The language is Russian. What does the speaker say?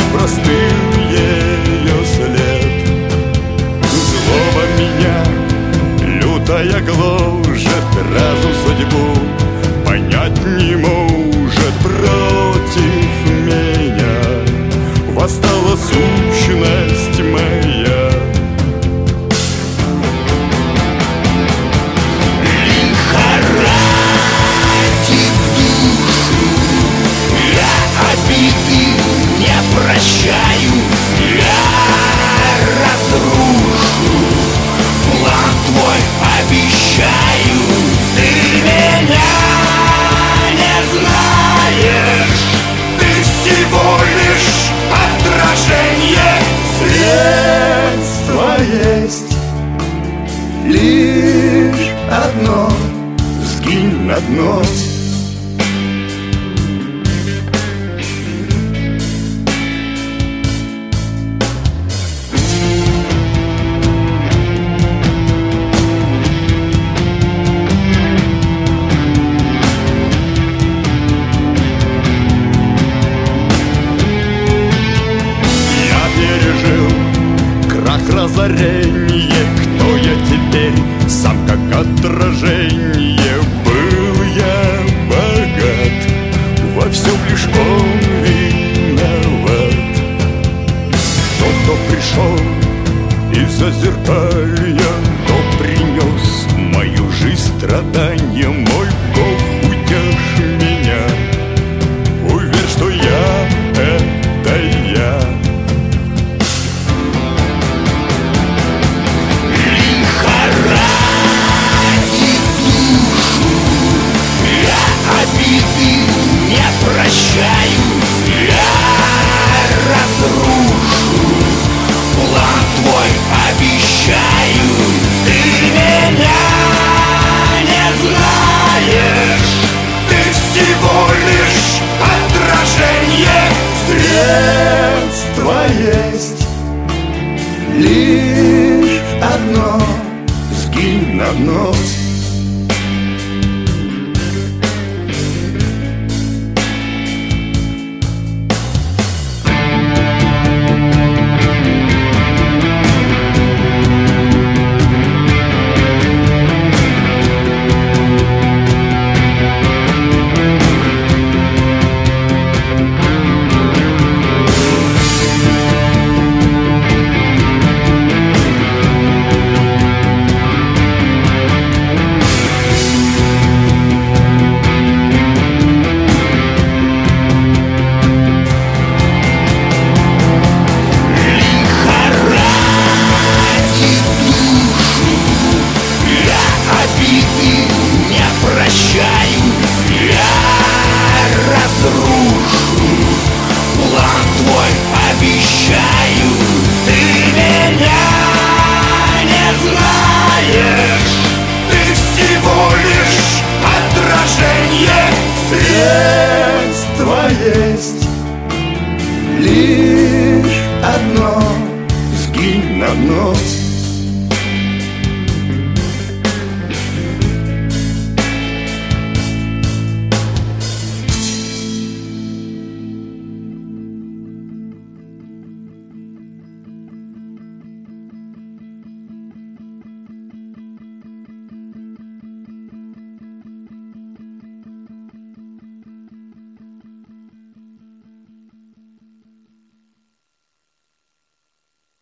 простыл ее след. Злоба меня лютая гложет, разум судьбу понять не может. Против меня восстала сущность моя. Лихорадит душу, я обиды не прощаю, я разрушу план твой, обещаю. Ты меня не знаешь, ты всего лишь отражение. Средство есть лишь одно: сгинь на дно. Разорение, кто я теперь, сам как отражение. Был я богат, во всем лишь он виноват. Тот, кто пришел из-за зеркалья, кто принес мою жизнь страдания. Мой Бог, утешь меня, уверь, что я — это я. Обиды не прощаю, я разрушу план твой, обещаю. Ты меня не знаешь, ты всего лишь отражение. Средство есть лишь одно: сгинь на дно. Разрушу план твой, обещаю. Ты меня не знаешь, ты всего лишь отражение. Средство есть